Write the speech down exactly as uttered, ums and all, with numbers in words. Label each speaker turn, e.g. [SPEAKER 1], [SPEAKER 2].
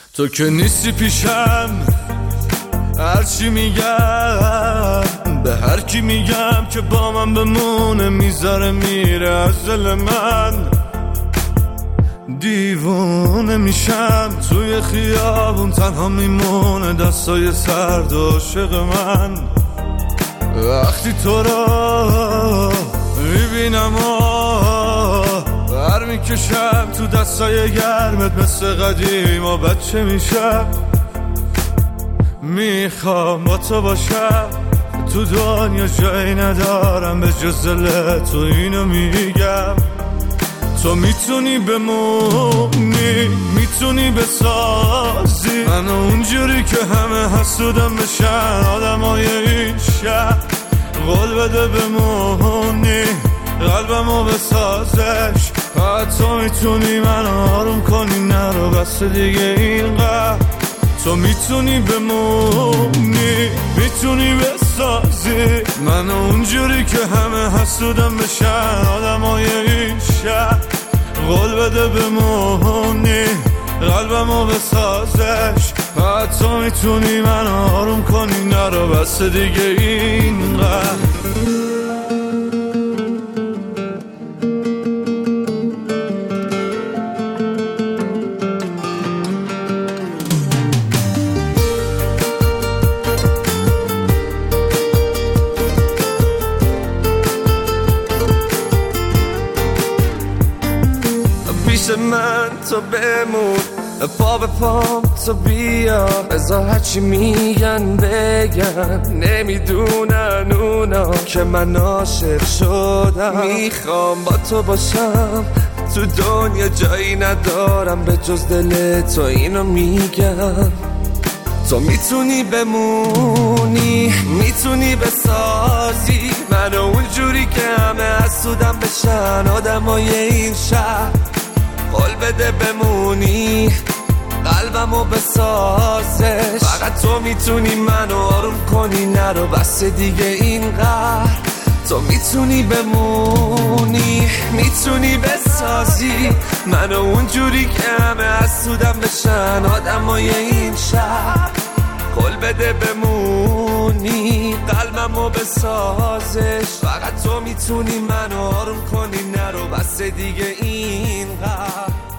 [SPEAKER 1] تو که نیستی پیشم، هرچی میگم به هر کی میگم که با من بمونه میذاره میره از دل من. دیوونه میشم توی خیابون تنها میمونه دستای سرد عاشق من. وقتی تو را میبینم بر میکشم تو دستای گرمت مثل قدیم و بچه میشم. میخوام با تو باشم تو دنیا جایی ندارم به جز دل تو، اینو میگم. تو میتونی بمونی، میتونی بسازی منو اونجوری که همه حسودم بشن آدمای این شهر. قول بده بمونی قلبمو بسازش، تو میتونی منو آروم کنی نرو بس دیگه اینقدر. تو میتونی بمونی، میتونی بسازی منو اونجوری که همه حسودم بشن آدمای این شهر. قول بده بمونی قلبمو بسازش، تو میتونی منو آروم کنی نرو بس دیگه اینقدر. پیش من تو بمون، پا به پام تو بیا، بذار هرچی میگن بگن، نمیدونن اونا که من عاشق شدم. میخوام با تو باشم تو دنیا جایی ندارم به جز دل تو، اینو میگم. تو میتونی بمونی، میتونی بسازی منو اونجوری که همه حسودم بشن آدمای این شهر. قول بده بمونی قلبمو بسازش، فقط تو میتونی منو آروم کنی نرو بس دیگه اینقدر. تو میتونی بمونی، میتونی بسازی منو اونجوری که همه حسودم بشن آدمای این شهر. قول بده بمونی قلبمو بسازش، فقط تو میتونی منو آروم کنی نرو بس دیگه اینقدر.